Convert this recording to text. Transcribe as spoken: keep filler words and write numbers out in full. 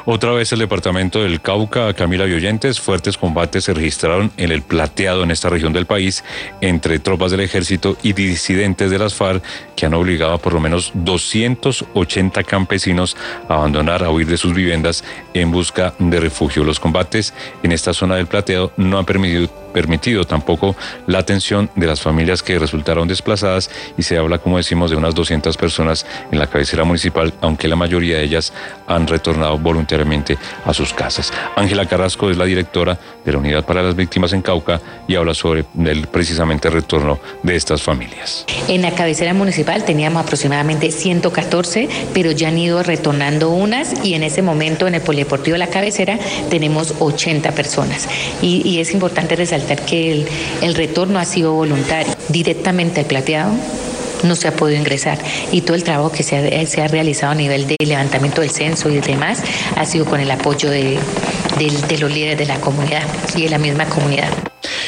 Otra vez el departamento del Cauca, Camila y oyentes, fuertes combates se registraron en el Plateado, en esta región del país, entre tropas del ejército y disidentes de las FARC, que han obligado a por lo menos doscientos ochenta campesinos a abandonar, a huir de sus viviendas en busca de refugio. Los combates en esta zona del Plateado no han permitido permitido tampoco la atención de las familias que resultaron desplazadas, y se habla, como decimos, de unas doscientas personas en la cabecera municipal, aunque la mayoría de ellas han retornado voluntariamente a sus casas. Ángela Carrasco es la directora de la Unidad para las Víctimas en Cauca y habla sobre el precisamente retorno de estas familias. En la cabecera municipal teníamos aproximadamente ciento catorce, pero ya han ido retornando unas, y en ese momento en el Polideportivo de la Cabecera tenemos ochenta personas. Y, y es importante resaltar que el, el retorno ha sido voluntario. Directamente al Plateado no se ha podido ingresar, y todo el trabajo que se ha, se ha realizado a nivel de levantamiento del censo y demás ha sido con el apoyo de, de, de los líderes de la comunidad y de la misma comunidad.